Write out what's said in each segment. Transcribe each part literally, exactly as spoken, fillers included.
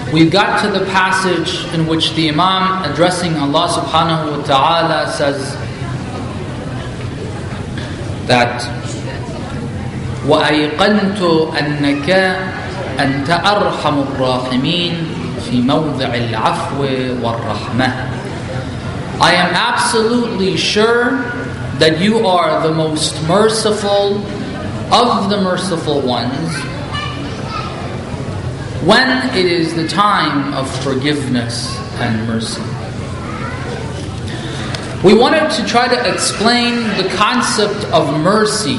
we got to the passage in which the Imam, addressing Allah subhanahu wa ta'ala, says that وَأَيْقَنْتُ أَنَّكَ أَنْتَ أَرْحَمُ الرَّاحِمِينَ فِي مَوْضِعِ الْعَفْوِ وَالرَّحْمَةِ. I am absolutely sure that you are the most merciful of the merciful ones when it is the time of forgiveness and mercy. We wanted to try to explain the concept of mercy,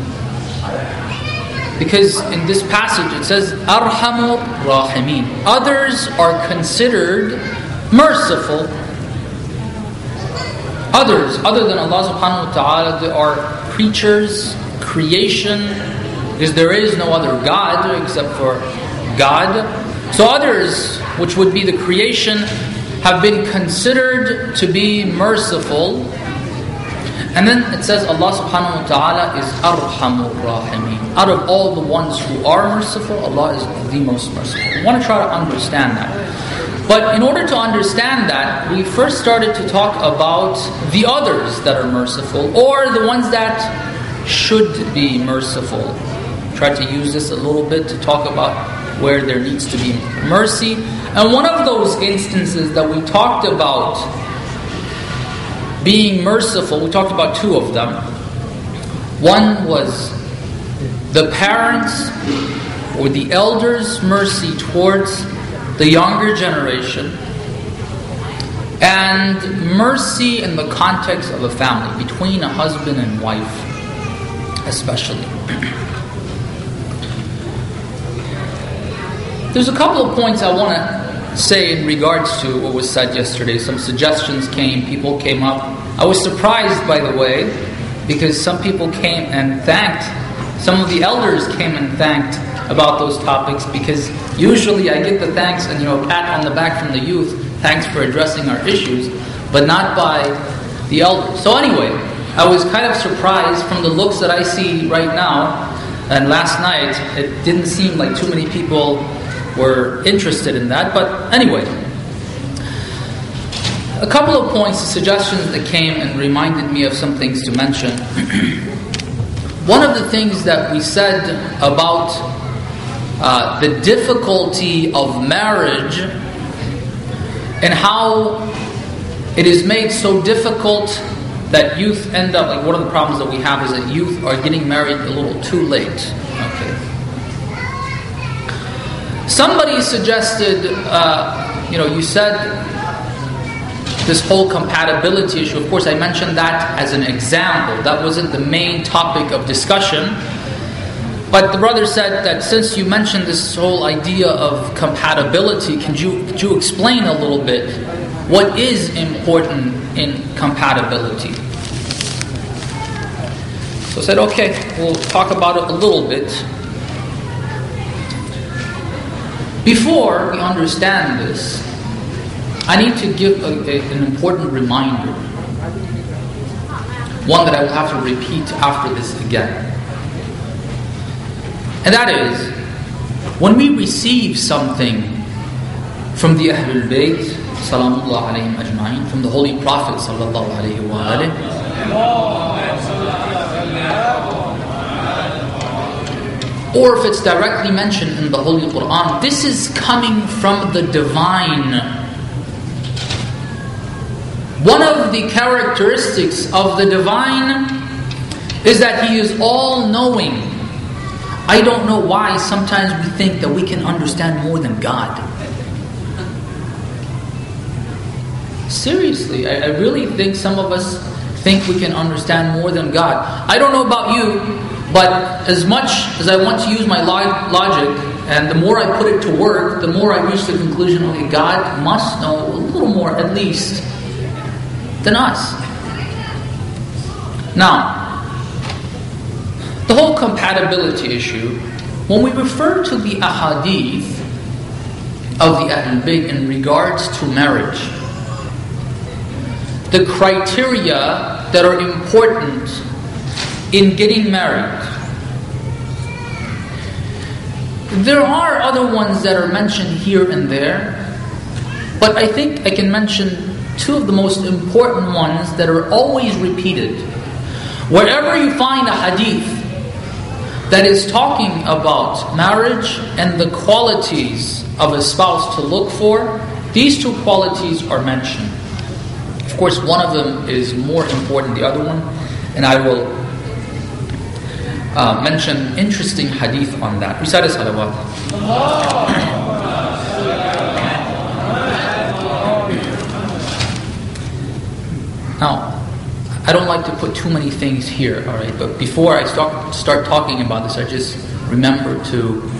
because in this passage it says Arhamur Rahimin. Others are considered merciful. Others, other than Allah subhanahu wa ta'ala, there are creatures, creation, because there is no other God except for God. So others, which would be the creation, have been considered to be merciful. And then it says Allah subhanahu wa ta'ala is Arhamur Rahimin. Out of all the ones who are merciful, Allah is the most merciful. We want to try to understand that. But in order to understand that, we first started to talk about the others that are merciful, or the ones that should be merciful. Try to use this a little bit to talk about where there needs to be mercy. And one of those instances that we talked about being merciful, we talked about two of them. One was the parents or the elders' mercy towards the younger generation, and mercy in the context of a family, between a husband and wife especially. There's a couple of points I want to say in regards to what was said yesterday. Some suggestions came, people came up. I was surprised, by the way, because some people came and thanked, some of the elders came and thanked about those topics, because usually I get the thanks and, you know, pat on the back from the youth, thanks for addressing our issues, but not by the elders. So anyway, I was kind of surprised from the looks that I see right now, and last night it didn't seem like too many people were interested in that. But anyway, a couple of points, suggestions that came and reminded me of some things to mention. One of the things that we said about uh, the difficulty of marriage and how it is made so difficult that youth end up, like one of the problems that we have is that youth are getting married a little too late. Okay. Somebody suggested, uh, you know, you said this whole compatibility issue. Of course, I mentioned that as an example. That wasn't the main topic of discussion. But the brother said that since you mentioned this whole idea of compatibility, can you, could you explain a little bit what is important in compatibility? So I said, okay, we'll talk about it a little bit. Before we understand this, I need to give a, a, an important reminder. One that I will have to repeat after this again. And that is, when we receive something from the Ahlul Bayt, Salamullah alayhim ajma'in, from the Holy Prophet sallallahu alayhi wa alayhi, or if it's directly mentioned in the Holy Quran, this is coming from the Divine. One of the characteristics of the Divine is that He is all-knowing. I don't know why sometimes we think that we can understand more than God. Seriously, I, I really think some of us think we can understand more than God. I don't know about you, but as much as I want to use my log- logic, and the more I put it to work, the more I reach the conclusion, okay, God must know a little more at least than us. Now, the whole compatibility issue, when we refer to the ahadith of the Ahlul Bayt in regards to marriage, the criteria that are important in getting married, There are other ones that are mentioned here and there, but I think I can mention two of the most important ones that are always repeated. Wherever you find a hadith that is talking about marriage and the qualities of a spouse to look for, these two qualities are mentioned. Of course, one of them is more important than the other one, and I will uh, mention interesting hadith on that. Recite a salawat. Now, I don't like to put too many things here, all right? But before I start start talking about this, I just remember to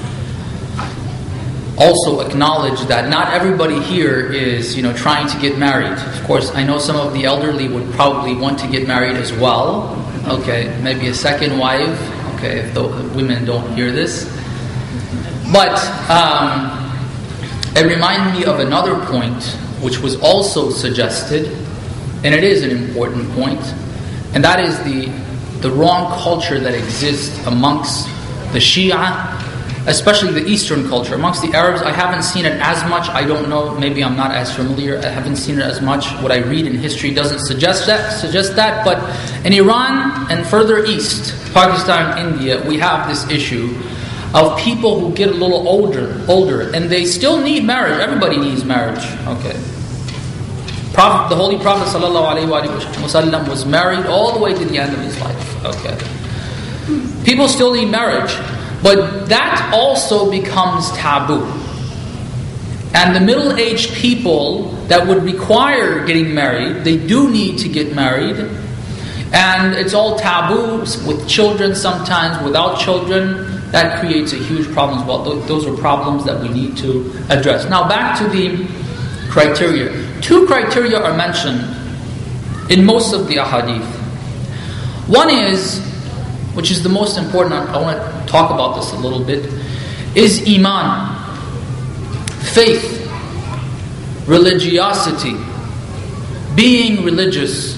also acknowledge that not everybody here is, you know, trying to get married. Of course, I know some of the elderly would probably want to get married as well. Okay, maybe a second wife. Okay, if the women don't hear this. But um, it reminded me of another point, which was also suggested, and it is an important point, and that is the the wrong culture that exists amongst the Shia, especially the Eastern culture. Amongst the Arabs, I haven't seen it as much. I don't know, maybe I'm not as familiar. I haven't seen it as much. What I read in history doesn't suggest that, suggest that. But in Iran and further east, Pakistan, India, we have this issue of people who get a little older, older, and they still need marriage. Everybody needs marriage. Okay. Prophet, the Holy Prophet ﷺ was married all the way to the end of his life. Okay. People still need marriage, but that also becomes taboo. And the middle-aged people that would require getting married, they do need to get married. And it's all taboo with children sometimes, without children. That creates a huge problem as well. Those are problems that we need to address. Now back to the criteria. Two criteria are mentioned in most of the ahadith. One is, which is the most important, I want to talk about this a little bit, is iman, faith, religiosity, being religious.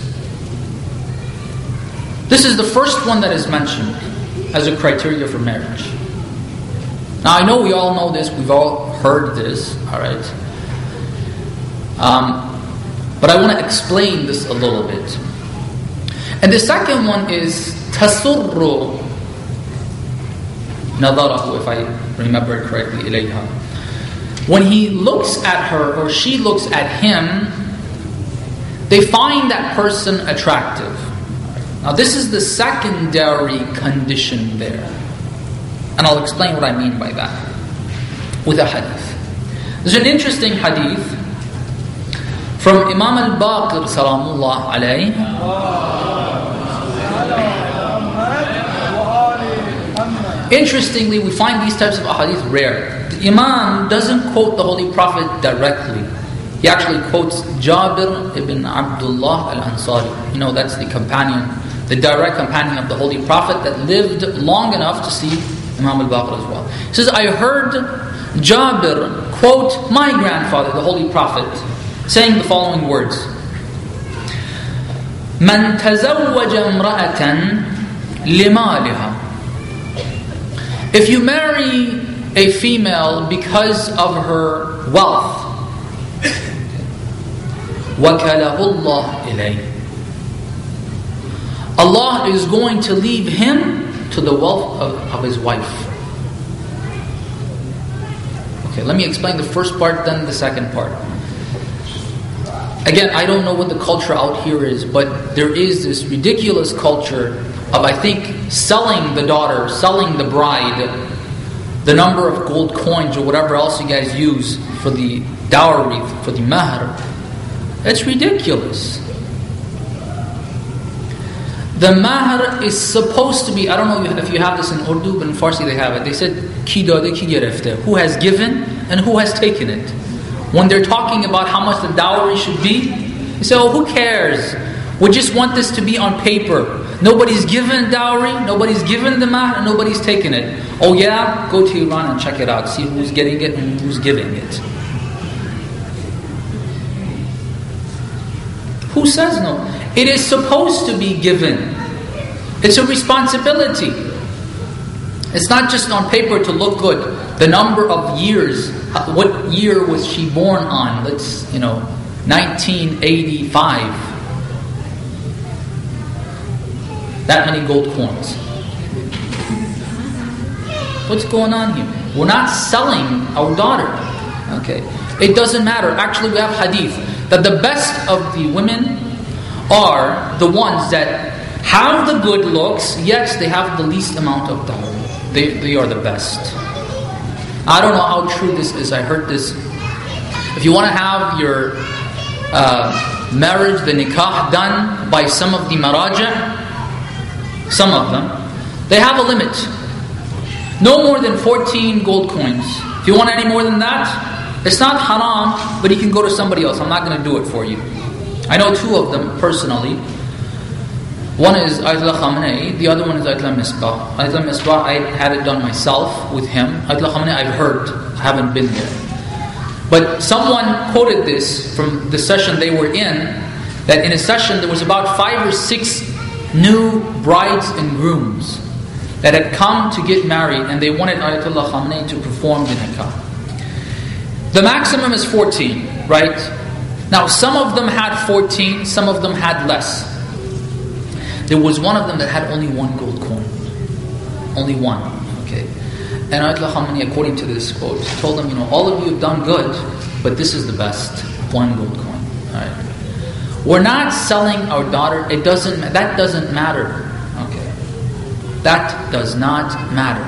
This is the first one that is mentioned as a criteria for marriage. Now I know we all know this, we've all heard this, alright? Um, but I want to explain this a little bit. And the second one is tasurru nadarahu, if I remember it correctly, ilayha. When he looks at her or she looks at him, they find that person attractive. Now this is the secondary condition there. And I'll explain what I mean by that with a hadith. There's an interesting hadith from Imam al-Baqir salamullah alayhi. Interestingly, we find these types of ahadith rare. The Imam doesn't quote the Holy Prophet directly. He actually quotes Jabir ibn Abdullah al-Ansari. You know, that's the companion, the direct companion of the Holy Prophet that lived long enough to see Imam al-Baqir as well. He says, I heard Jabir quote my grandfather, the Holy Prophet, saying the following words: Man tazawwaja imra'atan limaliha. If you marry a female because of her wealth, وَكَلَهُ اللَّهُ إِلَيْهِ, Allah is going to leave him to the wealth of, of his wife. Okay, let me explain the first part, then the second part. Again, I don't know what the culture out here is, but there is this ridiculous culture of, I think, selling the daughter, selling the bride, the number of gold coins or whatever else you guys use for the dowry, for the mahr. It's ridiculous. The mahr is supposed to be, I don't know if you have this in Urdu, but in Farsi they have it. They said, ki dade ki girefte, who has given and who has taken it. When they're talking about how much the dowry should be, they say, oh, who cares? We just want this to be on paper. Nobody's given dowry, nobody's given the mahr, and nobody's taken it. Oh yeah? Go to Iran and check it out. See who's getting it and who's giving it. Who says no? It is supposed to be given. It's a responsibility. It's not just on paper to look good. the number of years, what year was she born on? Let's, you know, nineteen eighty-five. That many gold coins. What's going on here? We're not selling our daughter. Okay. It doesn't matter. Actually, we have hadith that the best of the women are the ones that have the good looks, yet they have the least amount of dowry. They, they are the best. I don't know how true this is. I heard this. If you want to have your uh, marriage, the nikah, done by some of the maraja, some of them, they have a limit. No more than fourteen gold coins. If you want any more than that, it's not haram, but you can go to somebody else. I'm not going to do it for you. I know two of them personally. One is Ayatollah Khamenei, the other one is Ayatollah Misbah. Ayatollah Misbah, I had it done myself with him. Ayatollah Khamenei, I've heard, I haven't been there. But someone quoted this from the session they were in, that in a session there was about five or six new brides and grooms that had come to get married, and they wanted Ayatollah Khamenei to perform the nikah. The maximum is fourteen, right? Now, some of them had fourteen, some of them had less. There was one of them that had only one gold coin. Only one. Okay. And Ayatollah Khamenei, according to this quote, told them, you know, all of you have done good, but this is the best. One gold coin. Alright. We're not selling our daughter. It doesn't that doesn't matter. Okay. That does not matter.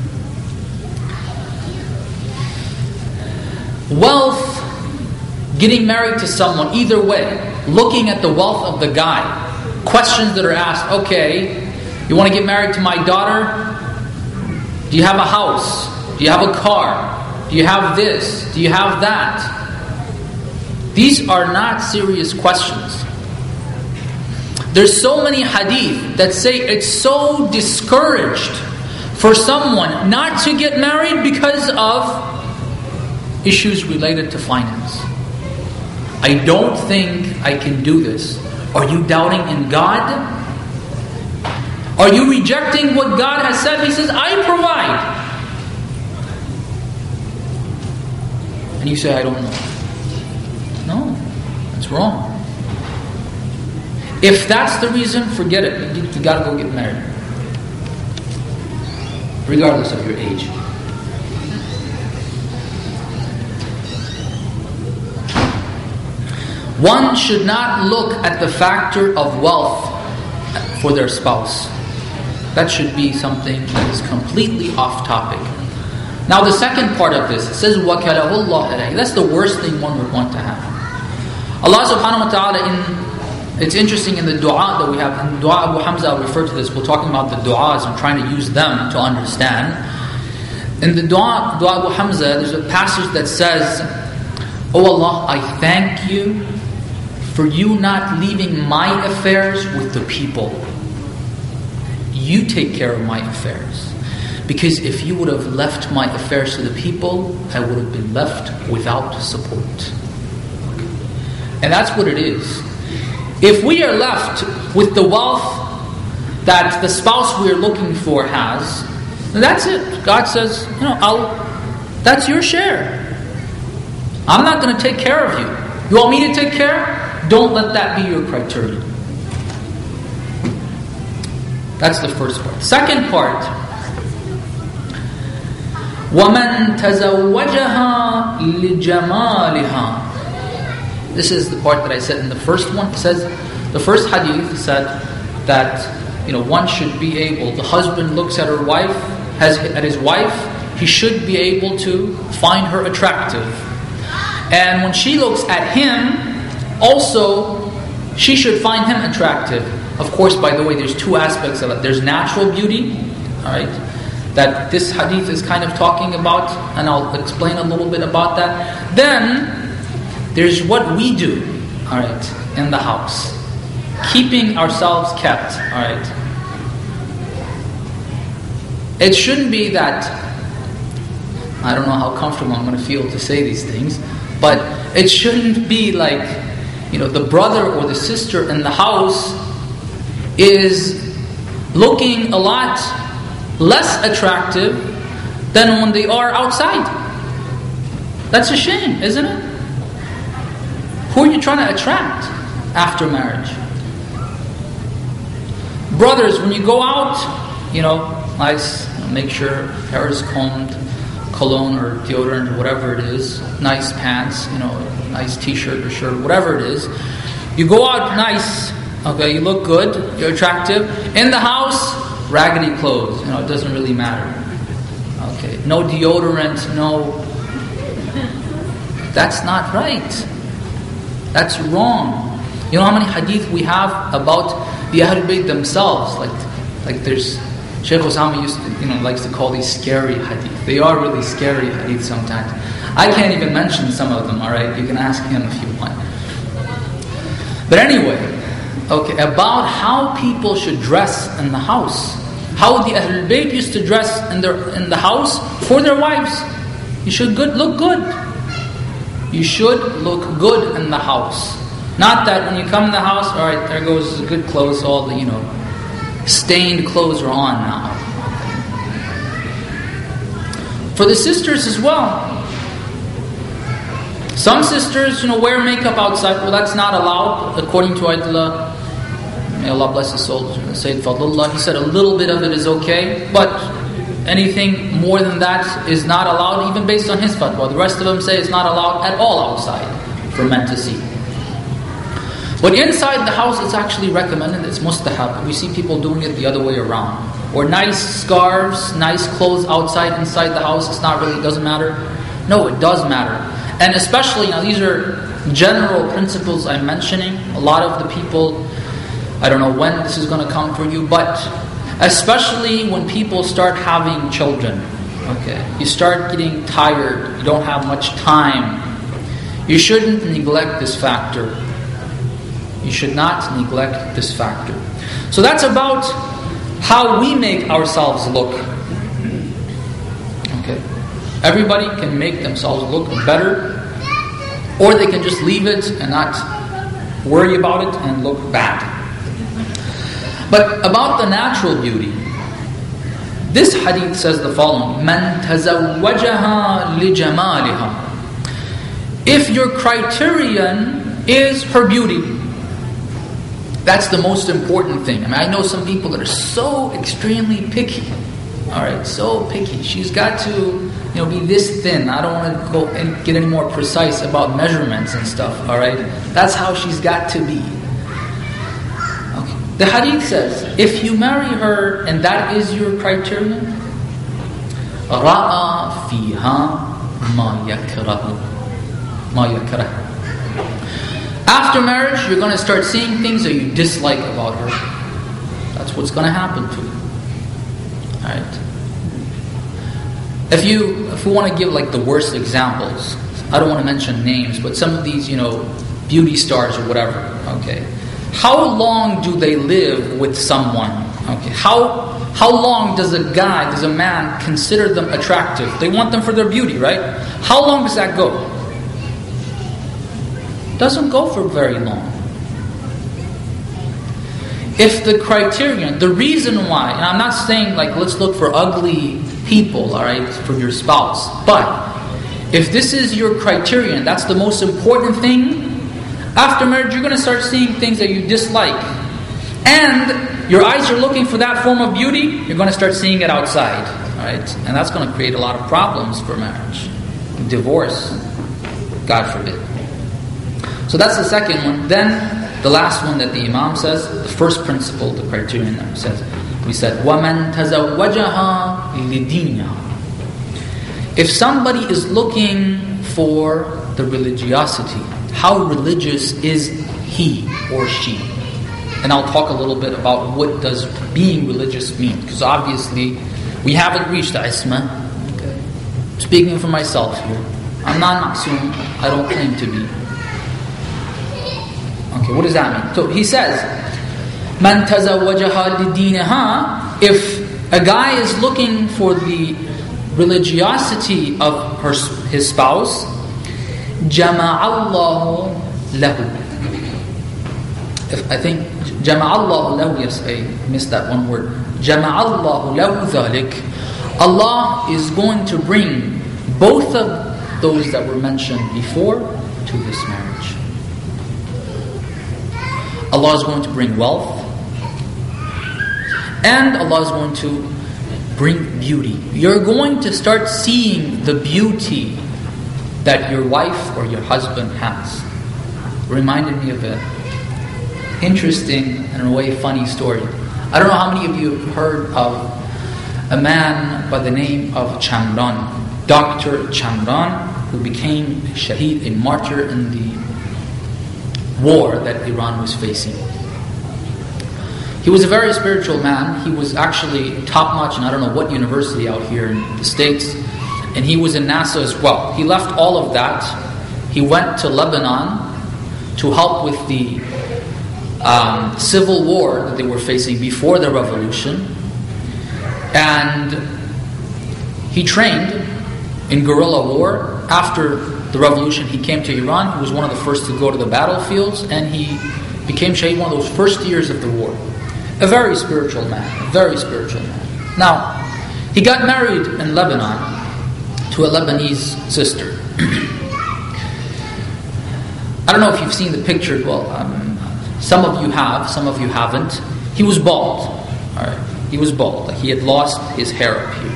Wealth, getting married to someone, either way, looking at the wealth of the guy. Questions that are asked, okay, you want to get married to my daughter? Do you have a house? Do you have a car? Do you have this? Do you have that? These are not serious questions. There's so many hadith that say it's so discouraged for someone not to get married because of issues related to finance. I don't think I can do this. Are you doubting in God? Are you rejecting what God has said? He says, I provide. And you say, I don't know. No, that's wrong. If that's the reason, forget it. You, you got to go get married. Regardless of your age. One should not look at the factor of wealth for their spouse. That should be something that is completely off topic. Now the second part of this, it says, وَكَلَهُ اللَّهُ إِلَيْهِ. That's the worst thing one would want to have. Allah subhanahu wa ta'ala, in, it's interesting in the dua that we have, in dua Abu Hamza, I'll refer to this, we're talking about the du'as and trying to use them to understand. In the dua, dua Abu Hamza, there's a passage that says, Oh Allah, I thank you for you not leaving my affairs with the people. You take care of my affairs. Because if you would have left my affairs to the people, I would have been left without support. And that's what it is. If we are left with the wealth that the spouse we are looking for has, then that's it. God says, you know, I'll, that's your share. I'm not going to take care of you. You want me to take care? Don't let that be your criteria. That's the first part. Second part, وَمَنْ تَزَوَّجَهَا لِجَمَالِهَا. This is the part that I said in the first one. It says, the first hadith said that, you know, one should be able, the husband looks at her wife, has at his wife, he should be able to find her attractive. And when she looks at him, also, she should find him attractive. Of course, by the way, there's two aspects of it. There's natural beauty, all right, that this hadith is kind of talking about, and I'll explain a little bit about that. Then, there's what we do, all right, in the house. Keeping ourselves kept, all right. It shouldn't be that, I don't know how comfortable I'm going to feel to say these things, but it shouldn't be like, you know, the brother or the sister in the house is looking a lot less attractive than when they are outside. That's a shame, isn't it? Who are you trying to attract after marriage? Brothers, when you go out, you know, nice, make sure hair is combed, cologne or deodorant or whatever it is, nice pants, you know, nice t-shirt or shirt, whatever it is. You go out nice, okay, you look good, you're attractive. In the house, raggedy clothes, you know, it doesn't really matter. Okay, no deodorant, no... That's not right. That's wrong. You know how many hadith we have about the Ahlul Bayt themselves? Like, like there's... Shaykh Osama used to, you know, likes to call these scary hadith. They are really scary hadith sometimes. I can't even mention some of them, alright? You can ask him if you want. But anyway, okay, about how people should dress in the house. How the Ahlul Bayt used to dress in their in the house for their wives. You should good look good. You should look good in the house. Not that when you come in the house, alright, there goes the good clothes, all the, you know, stained clothes are on now. For the sisters as well. Some sisters, you know, wear makeup outside. Well, that's not allowed according to Ayatollah. May Allah bless his soul, Sayyid Fadlullah. He said a little bit of it is okay, but anything more than that is not allowed, even based on his fatwa. The rest of them say it's not allowed at all outside for men to see. But inside the house, it's actually recommended. It's mustahab. We see people doing it the other way around. Or nice scarves, nice clothes outside, inside the house. It's not really, it doesn't matter. No, it does matter. And especially, now these are general principles I'm mentioning. A lot of the people, I don't know when this is going to come for you, but especially when people start having children. Okay, you start getting tired. You don't have much time. You shouldn't neglect this factor. You should not neglect this factor. So that's about how we make ourselves look. Okay. Everybody can make themselves look better, or they can just leave it and not worry about it and look bad. But about the natural beauty, this hadith says the following: Man tazawwajaha li jamaliha. If your criterion is her beauty, that's the most important thing. I mean, I know some people that are so extremely picky. Alright, so picky. She's got to, you know, be this thin. I don't want to go and get any more precise about measurements and stuff. Alright? That's how she's got to be. Okay. The hadith says, if you marry her and that is your criterion, ra'a fiha ma yakrahu. Ma yakrahu. After marriage, you're going to start seeing things that you dislike about her. That's what's going to happen to you. Alright? If you, if we want to give like the worst examples, I don't want to mention names, but some of these, you know, beauty stars or whatever, okay? How long do they live with someone? Okay, how how long does a guy, does a man consider them attractive? They want them for their beauty, right? How long does that go? Doesn't go for very long. If the criterion, the reason why, and I'm not saying like let's look for ugly people, alright, for your spouse, but if this is your criterion, that's the most important thing, after marriage you're going to start seeing things that you dislike. And your eyes are looking for that form of beauty, you're going to start seeing it outside. Alright? And that's going to create a lot of problems for marriage. Divorce, God forbid. So that's the second one. Then the last one that the Imam says, the first principle, the criterion that he says, we said, وَمَنْ تَزَوَّجَهَا لِدِينِهَا. If somebody is looking for the religiosity, how religious is he or she? And I'll talk a little bit about what does being religious mean, because obviously we haven't reached Isma. Okay. Speaking for myself here, I'm not ma'soom, I don't claim to be. Okay, what does that mean? So he says, Man tazawwajaha lidinaha. If a guy is looking for the religiosity of her, his spouse, jama'allahu lahu. If I think jama'allahu lahu, yes, I missed that one word. Jama'allahu lahu dhalik. Allah is going to bring both of those that were mentioned before to this marriage. Allah is going to bring wealth, and Allah is going to bring beauty. You're going to start seeing the beauty that your wife or your husband has. Reminded me of an interesting and in a way funny story. I don't know how many of you have heard of a man by the name of Chamran, Doctor Chamran, who became a shaheed, a martyr in the war that Iran was facing. He was a very spiritual man. He was actually top-notch in I don't know what university out here in the States. And he was in NASA as well. He left all of that. He went to Lebanon to help with the um, civil war that they were facing before the revolution. And he trained in guerrilla war. After the revolution, he came to Iran. He was one of the first to go to the battlefields. And he became shaheed one of those first years of the war. A very spiritual man. A very spiritual man. Now, he got married in Lebanon to a Lebanese sister. I don't know if you've seen the picture. Well, um, some of you have, some of you haven't. He was bald. All right, he was bald. Like he had lost his hair up here.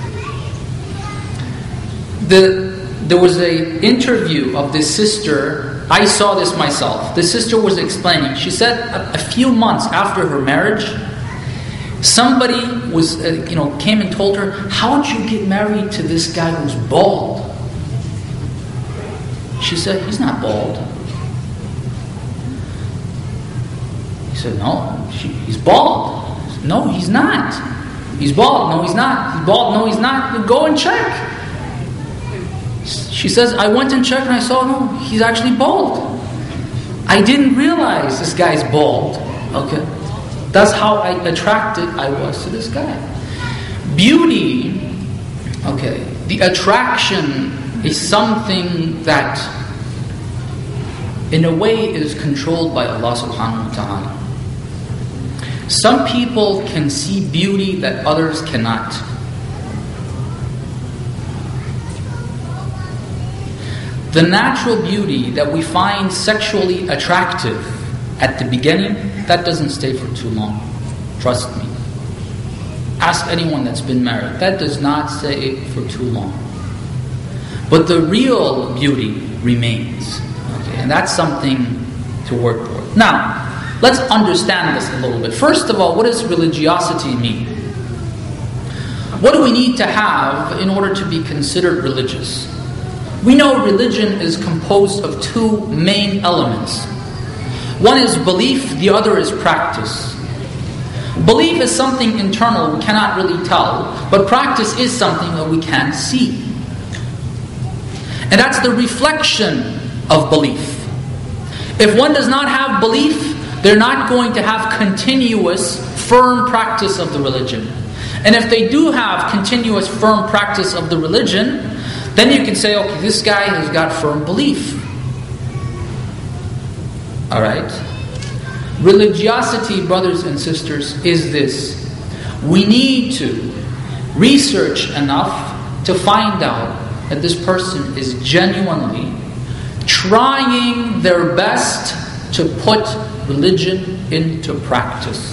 The there was a interview of this sister. I saw this myself. The sister was explaining. She said a, a few months after her marriage, somebody was, uh, you know, came and told her, "How did you get married to this guy who's bald?" She said, "He's not bald." He said, "No, she, he's bald." Said, "No, he's not. He's bald. No, he's not. He's bald. No, he's not. Go and check." She says, "I went and checked and I saw, no, he's actually bald. I didn't realize this guy's bald." Okay. That's how I attracted I was to this guy. Beauty, okay, the attraction is something that in a way is controlled by Allah subhanahu wa ta'ala. Some people can see beauty that others cannot. The natural beauty that we find sexually attractive at the beginning, that doesn't stay for too long. Trust me. Ask anyone that's been married. That does not stay for too long. But the real beauty remains. Okay, and that's something to work for. Now, let's understand this a little bit. First of all, what does religiosity mean? What do we need to have in order to be considered religious? We know religion is composed of two main elements. One is belief, the other is practice. Belief is something internal we cannot really tell, but practice is something that we can see. And that's the reflection of belief. If one does not have belief, they're not going to have continuous, firm practice of the religion. And if they do have continuous, firm practice of the religion, then you can say, okay, this guy has got firm belief. Alright? Religiosity, brothers and sisters, is this. We need to research enough to find out that this person is genuinely trying their best to put religion into practice.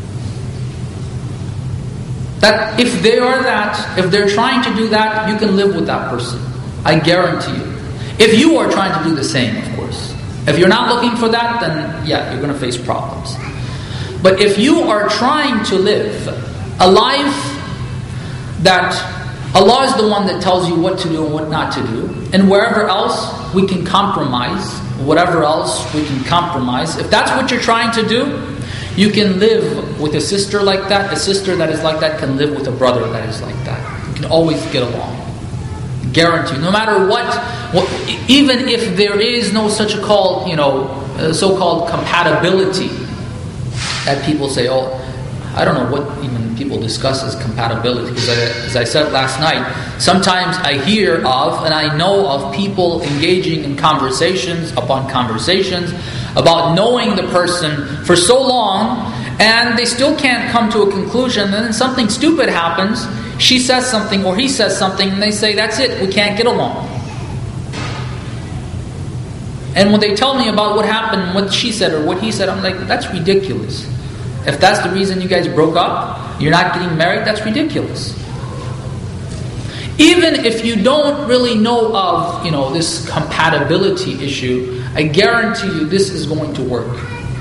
That if they are that, if they're trying to do that, you can live with that person. I guarantee you. If you are trying to do the same, of course. If you're not looking for that, then yeah, you're going to face problems. But if you are trying to live a life that Allah is the one that tells you what to do and what not to do, and wherever else we can compromise, whatever else we can compromise, if that's what you're trying to do, you can live with a sister like that. A sister that is like that can live with a brother that is like that. You can always get along. Guarantee. No matter what, what even if there is no such a called, you know, uh, so-called compatibility that people say, oh, I don't know what even people discuss as compatibility. Because I, as I said last night, sometimes I hear of and I know of people engaging in conversations upon conversations about knowing the person for so long, and they still can't come to a conclusion. And then something stupid happens. she says something or he says something and they say, that's it, we can't get along. And when they tell me about what happened, what she said or what he said, I'm like, that's ridiculous. If that's the reason you guys broke up, you're not getting married, that's ridiculous. Even if you don't really know of, you know, this compatibility issue, I guarantee you this is going to work.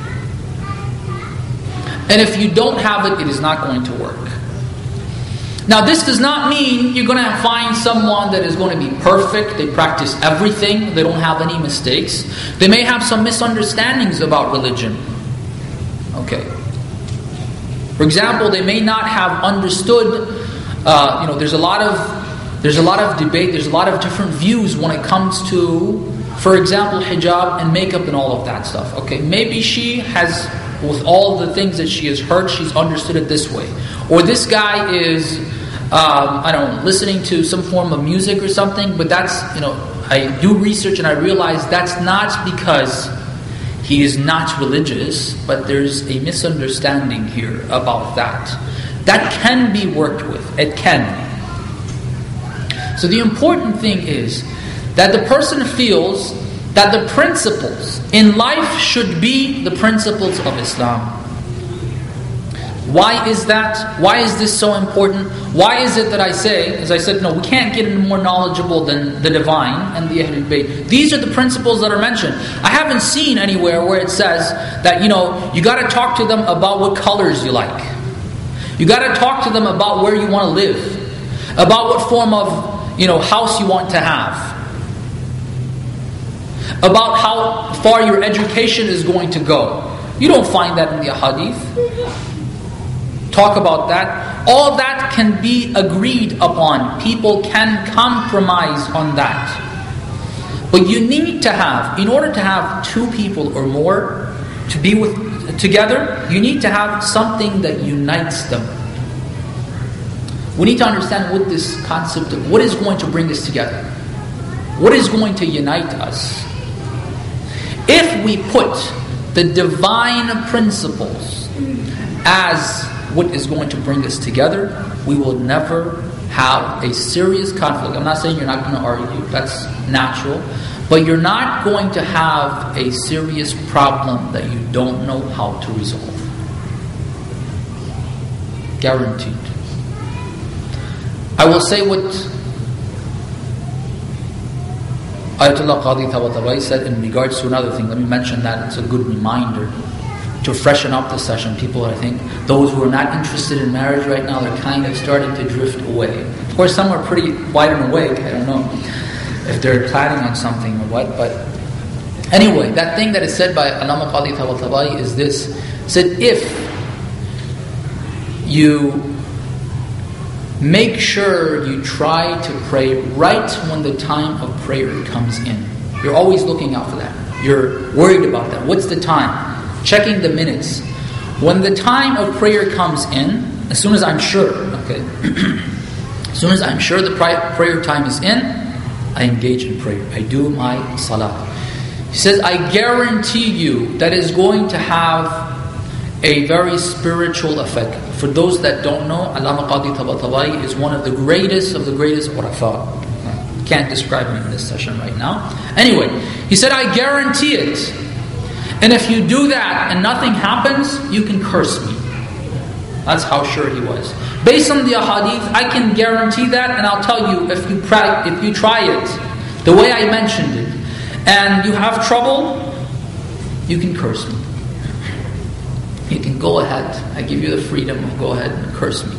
And if you don't have it, it is not going to work. Now, this does not mean you're going to find someone that is going to be perfect. They practice everything. They don't have any mistakes. They may have some misunderstandings about religion. Okay. For example, they may not have understood. Uh, you know, there's a lot of there's a lot of debate. There's a lot of different views when it comes to, for example, hijab and makeup and all of that stuff. Okay, maybe she has, with all the things that she has heard, she's understood it this way. Or this guy is, um, I don't know, listening to some form of music or something, but that's, you know, I do research and I realize that's not because he is not religious, but there's a misunderstanding here about that. That can be worked with. It can. So the important thing is that the person feels that the principles in life should be the principles of Islam. Why is that? Why is this so important? Why is it that I say, as I said, no, we can't get any more knowledgeable than the divine and the Ahlul Bayt. These are the principles that are mentioned. I haven't seen anywhere where it says that, you know, you got to talk to them about what colors you like. You got to talk to them about where you want to live, about what form of, you know, house you want to have, about how far your education is going to go. You don't find that in the Ahadith. Talk about that. All that can be agreed upon. People can compromise on that. But you need to have, in order to have two people or more to be with together, you need to have something that unites them. We need to understand what this concept of what is going to bring us together. What is going to unite us? If we put the divine principles as what is going to bring us together, we will never have a serious conflict. I'm not saying you're not going to argue, that's natural, but you're not going to have a serious problem that you don't know how to resolve. Guaranteed. I will say what Ayatollah Qadi Tabatabai said in regards to another thing. Let me mention that. It's a good reminder to freshen up the session. People, I think, those who are not interested in marriage right now, they're kind of starting to drift away. Of course, some are pretty wide and awake. I don't know if they're planning on something or what. But anyway, that thing that is said by Allama Qadi Tabatabai is this. It said, if you make sure you try to pray right when the time of prayer comes in. You're always looking out for that. You're worried about that. What's the time? Checking the minutes. When the time of prayer comes in, as soon as I'm sure, okay, as soon as I'm sure the prayer time is in, I engage in prayer. I do my salah. He says, I guarantee you that is going to have a very spiritual effect. For those that don't know, Allama Qadi Tabatabai is one of the greatest of the greatest urafa. Can't describe him in this session right now. Anyway, he said, I guarantee it. And if you do that and nothing happens, you can curse me. That's how sure he was. Based on the ahadith, I can guarantee that, and I'll tell you, if you try, if you try it the way I mentioned it, and you have trouble, you can curse me. You can go ahead. I give you the freedom of go ahead and curse me.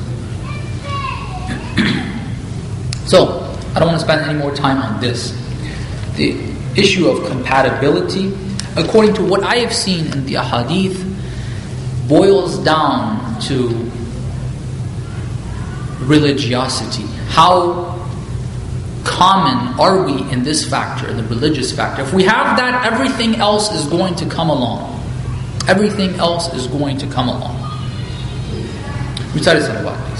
So, I don't want to spend any more time on this. The issue of compatibility, according to what I have seen in the ahadith, boils down to religiosity. How common are we in this factor, the religious factor? If we have that, everything else is going to come along. Everything else is going to come along. Recite salawat, please.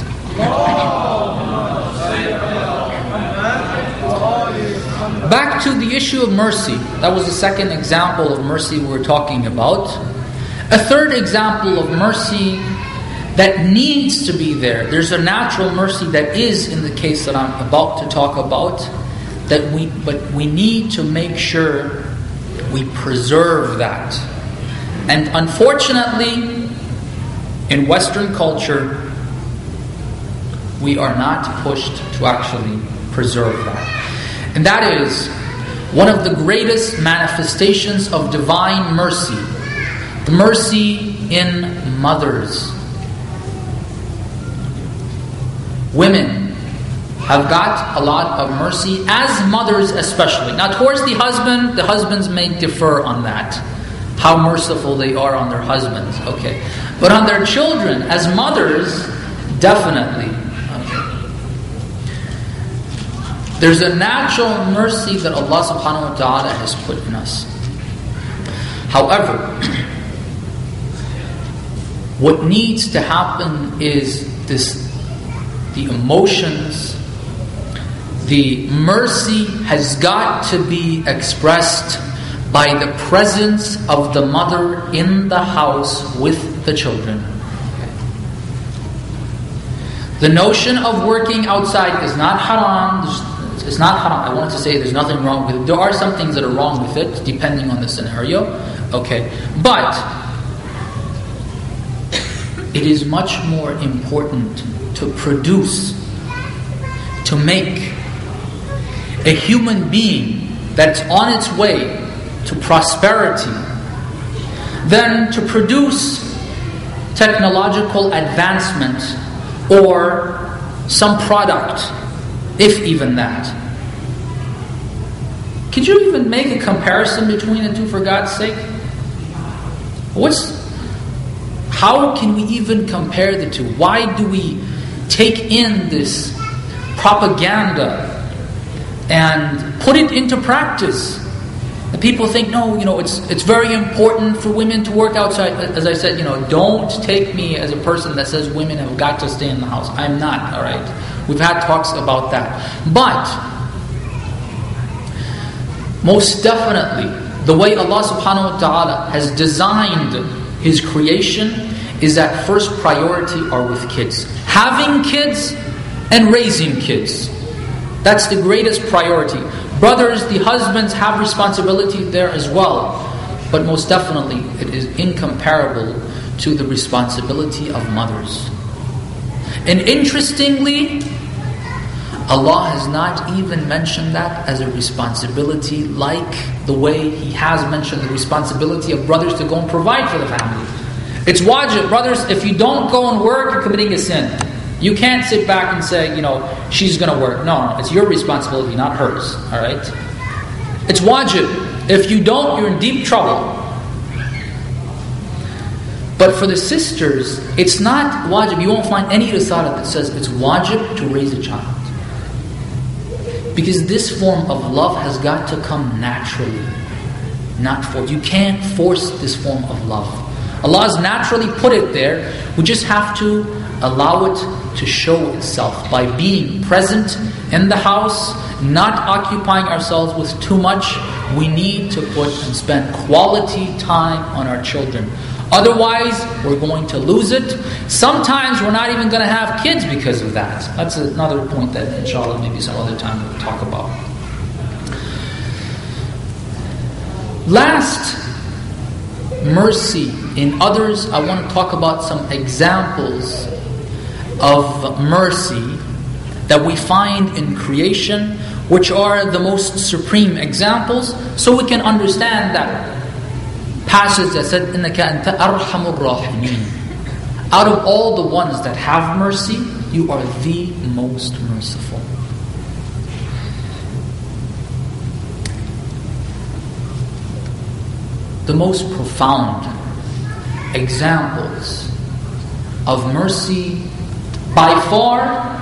Back to the issue of mercy. That was the second example of mercy we were talking about. A third example of mercy that needs to be there. There's a natural mercy that is in the case that I'm about to talk about, that we but we need to make sure we preserve that. And unfortunately, in Western culture, we are not pushed to actually preserve that. And that is one of the greatest manifestations of divine mercy, the mercy in mothers. Women have got a lot of mercy, as mothers especially. Now towards the husband, the husbands may differ on that, how merciful they are on their husbands. Okay, but on their children, as mothers, definitely. Okay. There's a natural mercy that Allah subhanahu wa ta'ala has put in us. However, what needs to happen is this. The emotions, the mercy has got to be expressed by the presence of the mother in the house with the children. The notion of working outside is not haram. It's not haram. I wanted to say there's nothing wrong with it. There are some things that are wrong with it, depending on the scenario. Okay, but it is much more important to produce, to make a human being that's on its way to prosperity, than to produce technological advancement or some product, if even that. Could you even make a comparison between the two, for God's sake? What's how can we even compare the two? Why do we take in this propaganda and put it into practice? And people think, no, you know, it's it's very important for women to work outside. As I said, you know, don't take me as a person that says women have got to stay in the house. I'm not, all right? We've had talks about that. But most definitely, the way Allah subhanahu wa ta'ala has designed His creation is that first priority are with kids. Having kids and raising kids. That's the greatest priority. Brothers, the husbands have responsibility there as well. But most definitely, it is incomparable to the responsibility of mothers. And interestingly, Allah has not even mentioned that as a responsibility like the way He has mentioned the responsibility of brothers to go and provide for the family. It's wajib. Brothers, if you don't go and work, you're committing a sin. You can't sit back and say, you know, she's going to work. No, no, it's your responsibility, not hers. All right? It's wajib. If you don't, you're in deep trouble. But for the sisters, it's not wajib. You won't find any risala that says it's wajib to raise a child. Because this form of love has got to come naturally, not forced. You can't force this form of love. Allah has naturally put it there. We just have to allow it to show itself by being present in the house, not occupying ourselves with too much. We need to put and spend quality time on our children. Otherwise, we're going to lose it. Sometimes we're not even going to have kids because of that. That's another point that, inshallah, maybe some other time we'll talk about. Last, mercy in others. I want to talk about some examples of mercy that we find in creation, which are the most supreme examples, so we can understand that passage that said, إِنَّكَ أَنْتَ أَرْحَمُ الرَّاحِمِينَ. Out of all the ones that have mercy, you are the most merciful. The most profound examples of mercy by far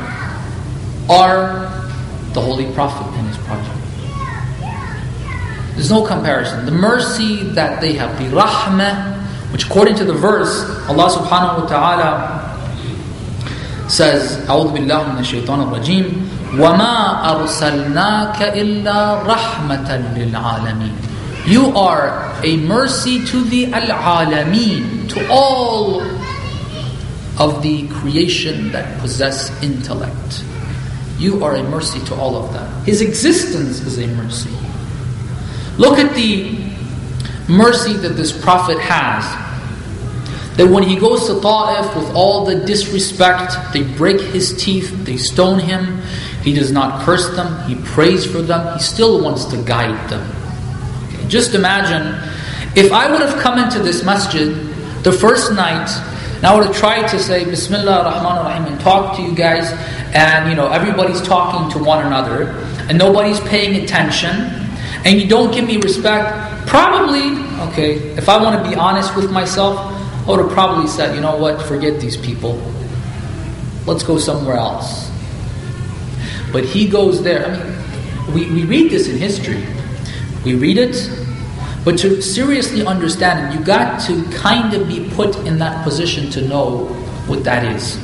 are the Holy Prophet and his progeny. There's no comparison. The mercy that they have, the rahmah, which according to the verse, Allah subhanahu wa ta'ala says, أعوذ بالله من الشيطان الرجيم وَمَا أَرْسَلْنَاكَ إِلَّا رَحْمَةً لِلْعَالَمِينَ. You are a mercy to the al-alameen, to all of the creation that possess intellect. You are a mercy to all of them. His existence is a mercy. Look at the mercy that this Prophet has. That when he goes to Ta'if with all the disrespect, they break his teeth, they stone him, he does not curse them, he prays for them, he still wants to guide them. Okay, just imagine, if I would have come into this masjid the first night, and I would have tried to say Bismillah ar-Rahman ar-Rahim and talk to you guys, and you know everybody's talking to one another, and nobody's paying attention, and you don't give me respect, probably, okay, if I want to be honest with myself, I would have probably said, you know what, forget these people. Let's go somewhere else. But he goes there. I mean, we, we read this in history. We read it, but to seriously understand it, you got to kind of be put in that position to know what that is.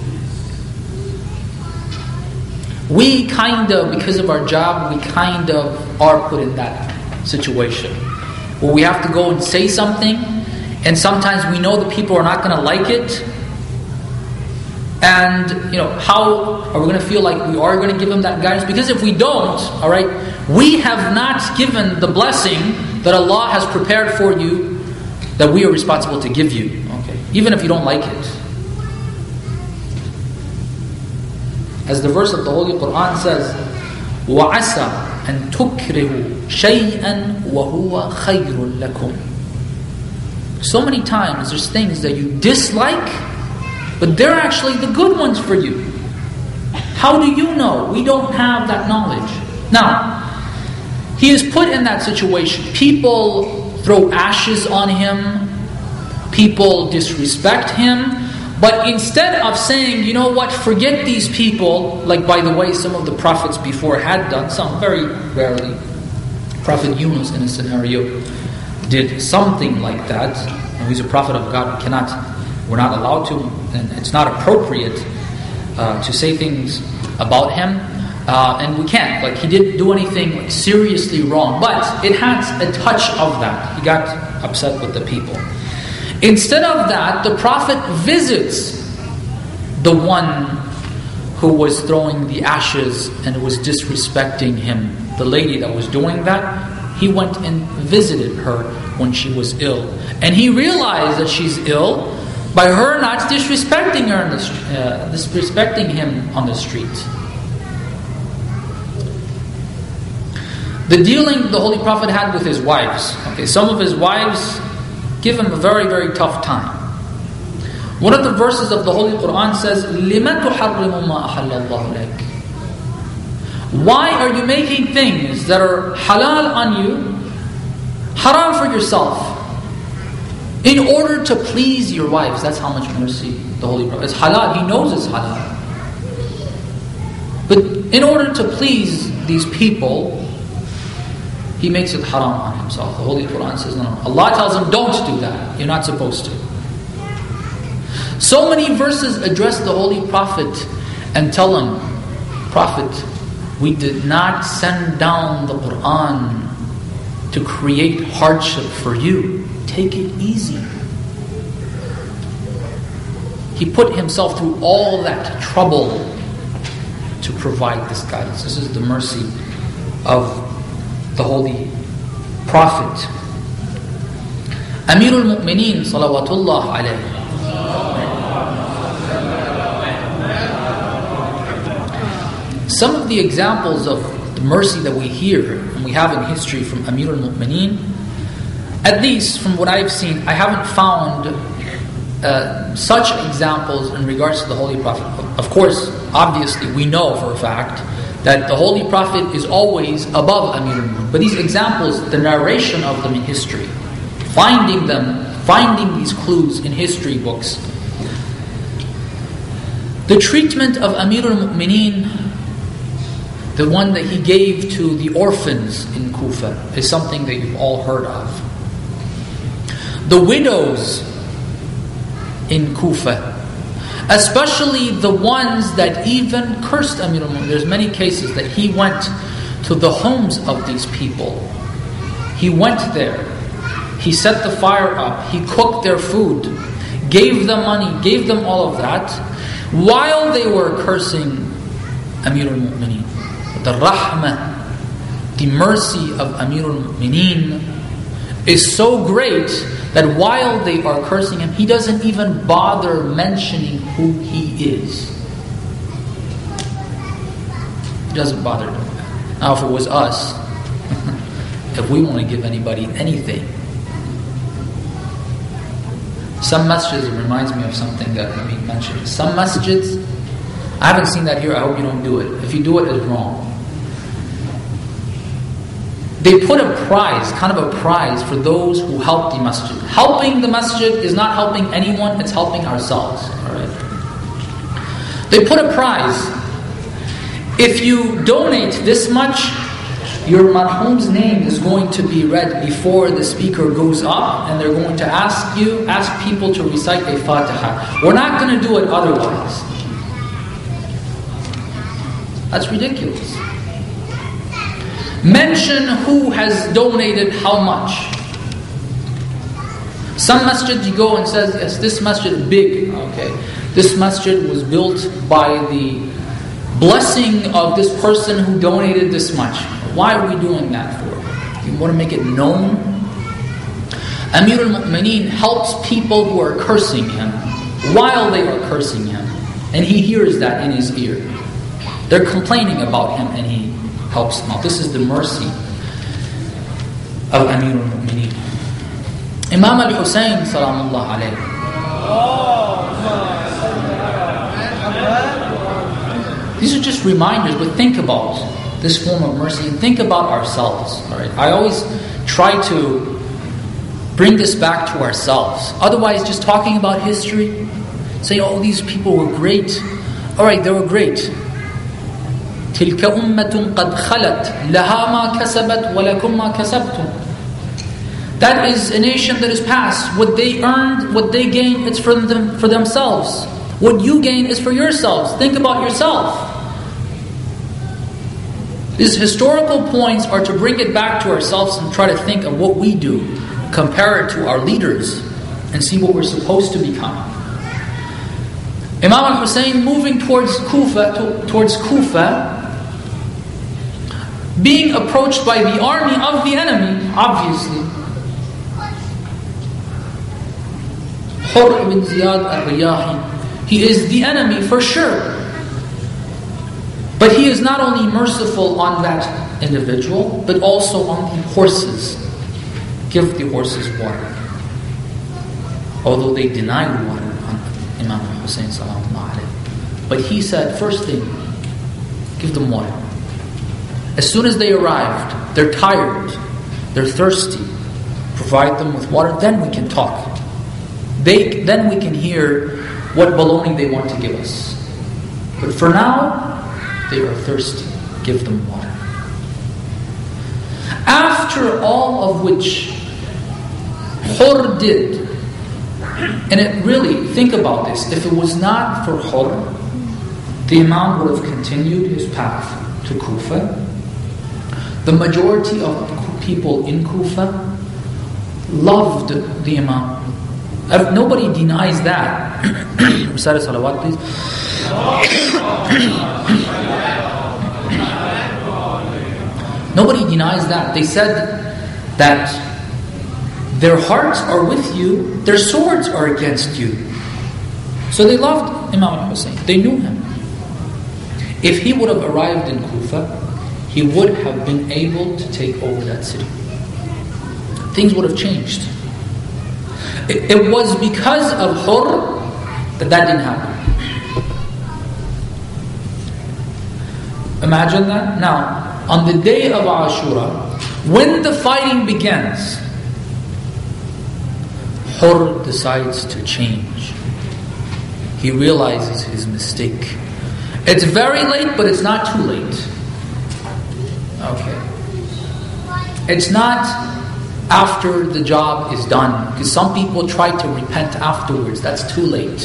We kind of, because of our job, we kind of are put in that situation where we have to go and say something, and sometimes we know that people are not going to like it. And, you know, how are we going to feel like we are going to give them that guidance? Because if we don't, alright, we have not given the blessing that Allah has prepared for you, that we are responsible to give you. Okay, even if you don't like it. As the verse of the Holy Quran says, وَعَسَى أَن تُكْرِهُ شَيْئًا وَهُوَ خَيْرٌ لَكُمْ. So many times there's things that you dislike, but they're actually the good ones for you. How do you know? We don't have that knowledge. Now, he is put in that situation. People throw ashes on him. People disrespect him. But instead of saying, you know what, forget these people, like by the way some of the prophets before had done, some very rarely. Prophet Yunus in a scenario did something like that. And he's a prophet of God. We cannot, we're not allowed to, and it's not appropriate uh, to say things about him. Uh, and we can't. Like, he didn't do anything like, seriously wrong. But it has a touch of that. He got upset with the people. Instead of that, the Prophet visits the one who was throwing the ashes and was disrespecting him. The lady that was doing that, he went and visited her when she was ill. And he realized that she's ill by her not disrespecting her, in the, uh, disrespecting him on the street. The dealing the Holy Prophet had with his wives. Okay, some of his wives give him a very, very tough time. One of the verses of the Holy Quran says, لِمَ تُحَرِّمُ مَا أَحَلَّ اللَّهُ لَكَ. Why are you making things that are halal on you, haram for yourself, in order to please your wives? That's how much mercy the Holy Prophet. It's halal, he knows it's halal. But in order to please these people, he makes it haram on himself. The Holy Quran says, no, no. Allah tells him, don't do that. You're not supposed to. So many verses address the Holy Prophet and tell him, Prophet, we did not send down the Quran to create hardship for you. Take it easy. He put himself through all that trouble to provide this guidance. This is the mercy of the Holy Prophet. Amirul Mu'mineen salawatullah alayhi. Some of the examples of the mercy that we hear and we have in history from Amirul Mu'mineen, at least from what I've seen, I haven't found uh, such examples in regards to the Holy Prophet. Of course, obviously, we know for a fact that the Holy Prophet is always above Amirul Mu'mineen. But these examples, the narration of them in history, finding them, finding these clues in history books. The treatment of Amirul Mu'mineen, the one that he gave to the orphans in Kufa, is something that you've all heard of. The widows in Kufa, especially the ones that even cursed Amirul Mu'mineen. There's many cases that he went to the homes of these people. He went there. He set the fire up. He cooked their food. gave them money, gave them all of that, while they were cursing Amir al-Mu'mineen. The rahmah, the mercy of Amir al-Mu'mineen is so great that while they are cursing him, he doesn't even bother mentioning who he is. He doesn't bother doing that. Now if it was us, if we want to give anybody anything, some masjids, it reminds me of something that Nabi mentioned. Some masjids, I haven't seen that here, I hope you don't do it. If you do it, it's wrong. They put a prize, kind of a prize for those who help the masjid. Helping the masjid is not helping anyone, it's helping ourselves. Alright? They put a prize. If you donate this much, your marhum's name is going to be read before the speaker goes up, and they're going to ask you, ask people to recite a Fatiha. We're not going to do it otherwise. That's ridiculous. Mention who has donated how much. Some masjid you go and says, yes, this masjid is big. Okay, this masjid was built by the blessing of this person who donated this much. Why are we doing that for? You want to make it known? Amir al-Mu'mineen helps people who are cursing him while they are cursing him. And he hears that in his ear. They're complaining about him and he helps them out. This is the mercy of Amir al-Mu'mineen. Imam al-Husayn salamullah alayhi. These are just reminders, but think about this form of mercy and think about ourselves. All right? I always try to bring this back to ourselves. Otherwise, just talking about history, say, oh, these people were great. All right, they were great. تِلْكَ أُمَّةٌ قَدْ خَلَتْ لَهَا مَا كَسَبَتْ وَلَكُمْ مَا كَسَبْتُمْ. That is a nation that is past. What they earned, what they gained, it's for them, for themselves. What you gain is for yourselves. Think about yourself. These historical points are to bring it back to ourselves and try to think of what we do, compare it to our leaders, and see what we're supposed to become. Imam al-Husayn moving towards Kufa, to, towards Kufa, being approached by the army of the enemy, obviously. Hurr ibn Ziyad al-Riyahi, he is the enemy for sure. But he is not only merciful on that individual, but also on the horses. Give the horses water. Although they denied water on Imam al-Husayn salamullah alayhi. But he said, first thing, give them water. As soon as they arrived, they're tired, they're thirsty. Provide them with water, then we can talk. They, then we can hear what baloney they want to give us. But for now, they are thirsty. Give them water. After all of which Hurr did, and it really, think about this, if it was not for Hurr, the Imam would have continued his path to Kufa. The majority of people in Kufa loved the Imam. Nobody denies that. Recite a salawat, please. Nobody denies that. They said that their hearts are with you, their swords are against you. So they loved Imam al-Husayn. They knew him. If he would have arrived in Kufa, he would have been able to take over that city. Things would have changed. It, it was because of Hurr that that didn't happen. Imagine that. Now, on the day of Ashura, when the fighting begins, Hurr decides to change. He realizes his mistake. It's very late, but it's not too late. Okay. It's not after the job is done, because some people try to repent afterwards. That's too late.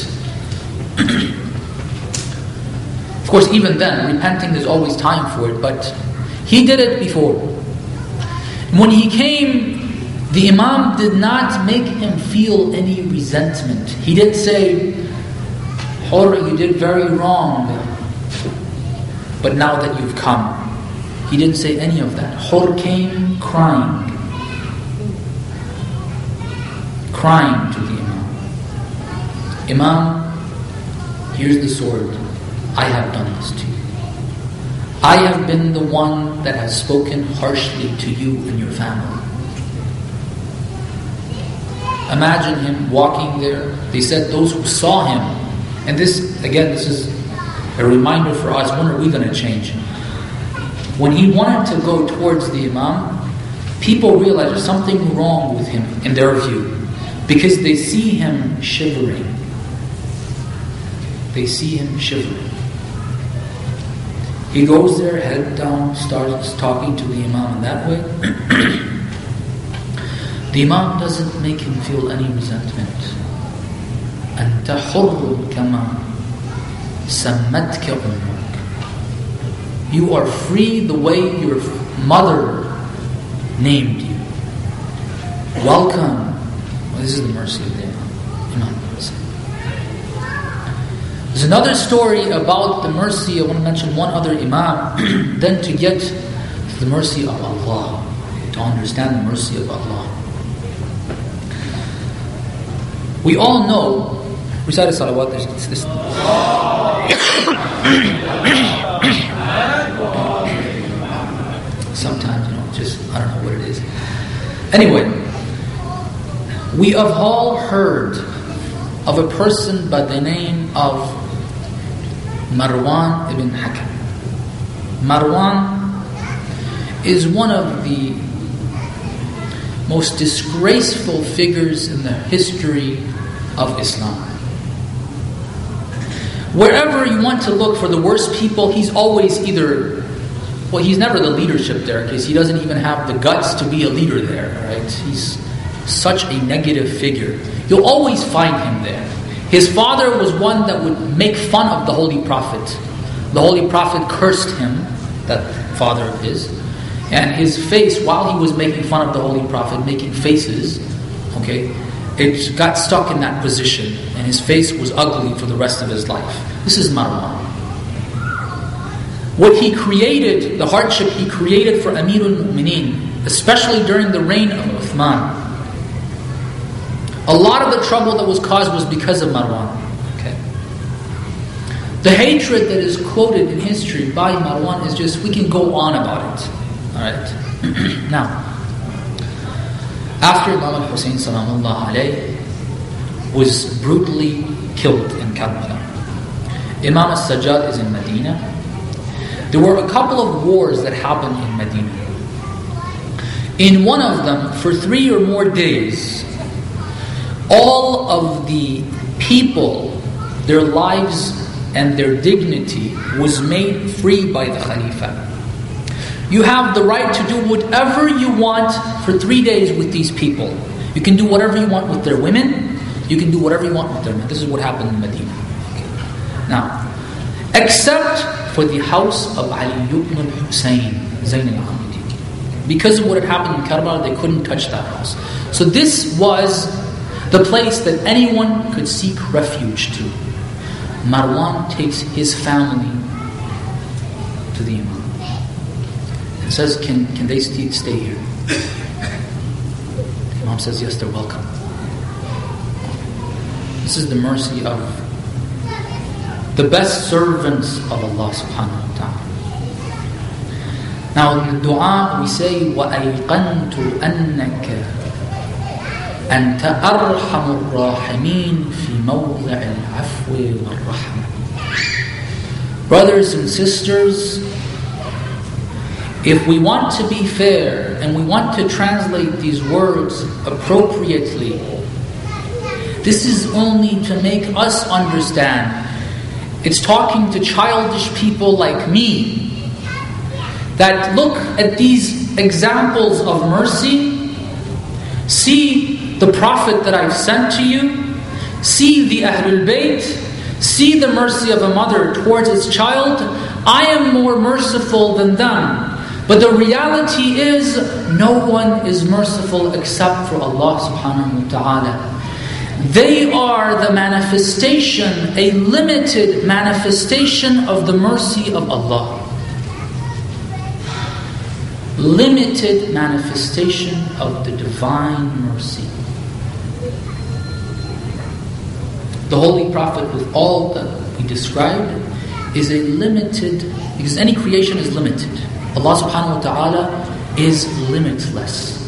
Of course, even then, repenting there's always time for it, but he did it before. When he came The Imam did not make him feel any resentment. He didn't say, Hur, you did very wrong, but now that you've come. He didn't say any of that. Hur came crying. Crying to the Imam. Imam, here's the sword. I have done this to you. I have been the one that has spoken harshly to you and your family. Imagine him walking there. They said those who saw him, and this, again, this is a reminder for us, when are we going to change? When he wanted to go towards the Imam, people realized there's something wrong with him in their view, because they see him shivering. They see him shivering. He goes there, head down, starts talking to the Imam in that way. The Imam doesn't make him feel any resentment. أنت حر كما سمتك أمك. You are free the way your mother named you. Welcome. Well, this is the mercy of the Imam. Imam. There's another story about the mercy. I want to mention one other Imam. Then to get to the mercy of Allah, to understand the mercy of Allah. We all know, recite a salawat, there's this. Sometimes, you know, just, I don't know what it is. Anyway, we have all heard of a person by the name of Marwan ibn Hakam. Marwan is one of the most disgraceful figures in the history of Islam. Wherever you want to look for the worst people, he's always either, well, he's never the leadership there, because he doesn't even have the guts to be a leader there, right? He's such a negative figure. You'll always find him there. His father was one that would make fun of the Holy Prophet. The Holy Prophet cursed him, that father of his, and his face, while he was making fun of the Holy Prophet, making faces, okay, it got stuck in that position, and his face was ugly for the rest of his life. This is Marwan. What he created, the hardship he created for Amirul Mu'mineen, especially during the reign of Uthman, a lot of the trouble that was caused was because of Marwan. Okay. The hatred that is quoted in history by Marwan is just, we can go on about it. Alright. Now, after Imam al-Hussein salamullah alayh was brutally killed in Karbala, Imam al-Sajjad is in Medina. There were a couple of wars that happened in Medina. In one of them, for three or more days, all of the people, their lives and their dignity was made free by the Khalifa. You have the right to do whatever you want for three days with these people. You can do whatever you want with their women. You can do whatever you want with their men. This is what happened in Medina. Okay. Now, except for the house of Ali ibn al-Hussein, Zayn al-Abidin. Because of what had happened in Karbala, they couldn't touch that house. So this was the place that anyone could seek refuge to. Marwan takes his family to the Imam and says, can, can they st- stay here? The Imam says, yes, they're welcome. This is the mercy of the best servants of Allah subhanahu wa ta'ala. Now in the dua we say, وَأَيْقَنْتُ أَنَّكَ أنت أرحم الراحمين في موضع العفو والرحمة. Brothers and sisters, if we want to be fair and we want to translate these words appropriately, this is only to make us understand. It's talking to childish people like me that look at these examples of mercy, see the Prophet that I've sent to you, see the Ahlul Bayt, see the mercy of a mother towards its child. I am more merciful than them. But the reality is, no one is merciful except for Allah subhanahu wa ta'ala. They are the manifestation, a limited manifestation of the mercy of Allah. Limited manifestation of the divine mercy. The Holy Prophet, with all that we described, is a limited, because any creation is limited. Allah subhanahu wa ta'ala is limitless.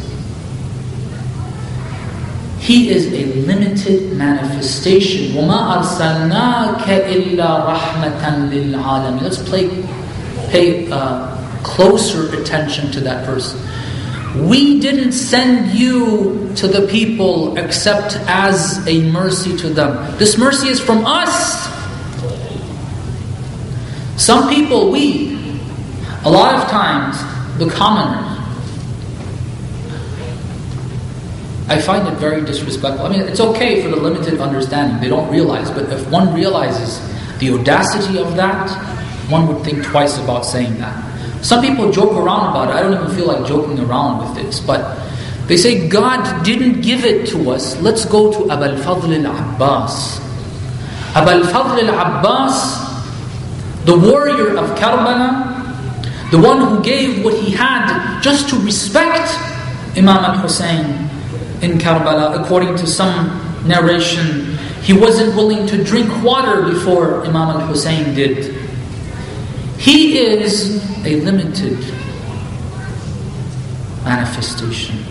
He is a limited manifestation. وَمَا أَرْسَلْنَاكَ إِلَّا رَحْمَةً لِلْعَالَمِينَ. Let's play, pay uh, closer attention to that verse. We didn't send you to the people except as a mercy to them. This mercy is from us. Some people, we, a lot of times, the commoners, I find it very disrespectful. I mean, it's okay for the limited understanding. They don't realize. But if one realizes the audacity of that, one would think twice about saying that. Some people joke around about it. I don't even feel like joking around with this. But they say, God didn't give it to us. Let's go to Abu al-Fadl al-Abbas. Abu al-Fadl al-Abbas, the warrior of Karbala, the one who gave what he had just to respect Imam al-Hussein in Karbala. According to some narration, he wasn't willing to drink water before Imam al-Hussein did. He is a limited manifestation.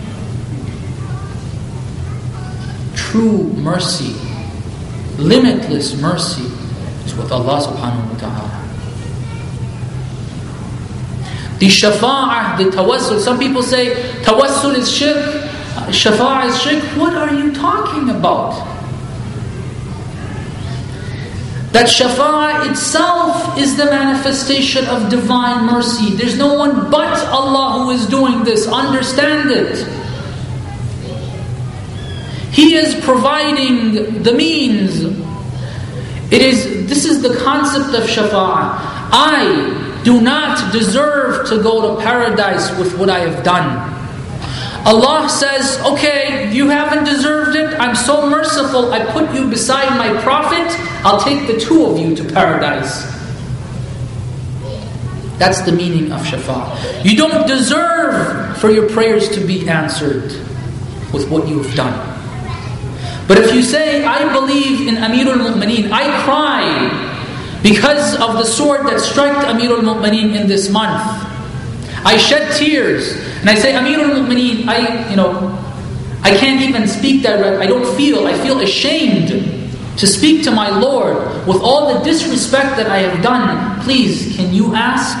True mercy, limitless mercy, is with Allah subhanahu wa ta'ala. The shafa'ah, the tawassul, some people say tawassul is shirk, shafa'ah is shirk. What are you talking about? That shafa'ah itself is the manifestation of divine mercy. There's no one but Allah who is doing this. Understand it. He is providing the means. It is. This is the concept of shafa'ah. I do not deserve to go to paradise with what I have done. Allah says, okay, you haven't deserved it. I'm so merciful. I put you beside my Prophet. I'll take the two of you to paradise. That's the meaning of shafa'ah. You don't deserve for your prayers to be answered with what you've done. But if you say, I believe in Amirul Mu'mineen, I cry because of the sword that struck Amirul Mu'mineen in this month. I shed tears. And I say, Amirul Mu'mineen, I, you know, I can't even speak direct. I don't feel, I feel ashamed to speak to my Lord with all the disrespect that I have done. Please, can you ask?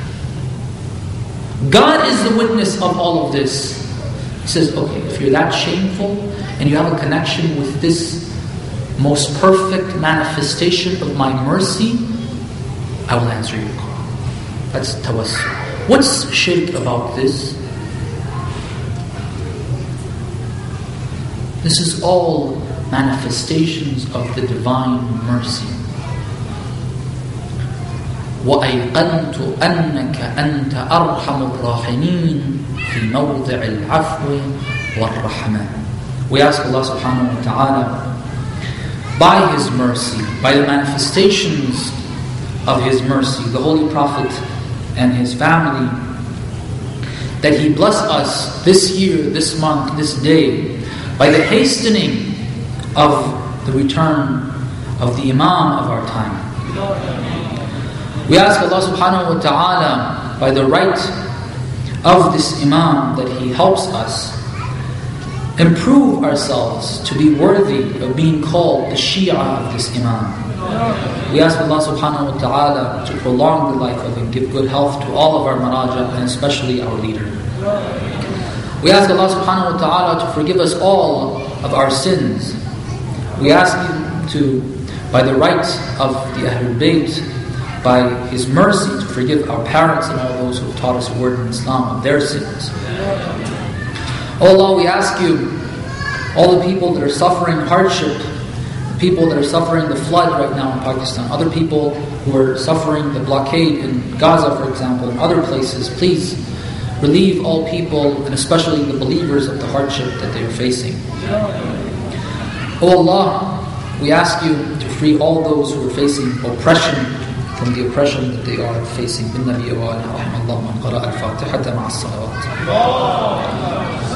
God is the witness of all of this. He says, okay, if you're that shameful and you have a connection with this most perfect manifestation of my mercy, I will answer your call. That's tawassul. What's shirk about this? This is all manifestations of the divine mercy. وَأَيْقَنْتُ أَنَّكَ أَنْتَ أَرْحَمُ الرَّاحِمِينَ فِي مَوْضِعِ الْعَفْوِ وَالرَّحْمَةِ. We ask Allah subhanahu wa ta'ala, by His mercy, by the manifestations of His mercy, the Holy Prophet and his family, that He bless us this year, this month, this day, by the hastening of the return of the Imam of our time. We ask Allah subhanahu wa ta'ala, by the right of this Imam, that He helps us improve ourselves to be worthy of being called the Shia of this Imam. We ask Allah subhanahu wa ta'ala to prolong the life of and give good health to all of our maraja, and especially our leader. We ask Allah subhanahu wa ta'ala to forgive us all of our sins. We ask Him to, by the right of the Ahlul Bayt, by His mercy, to forgive our parents and all those who have taught us a word in Islam of their sins. Oh Allah, we ask You, all the people that are suffering hardship, people that are suffering the flood right now in Pakistan, other people who are suffering the blockade in Gaza, for example, and other places, please relieve all people, and especially the believers, of the hardship that they are facing. O Allah, we ask you to free all those who are facing oppression from the oppression that they are facing. بالنبي وآله رحم الله من قرأ الفاتحة مع الصلوات.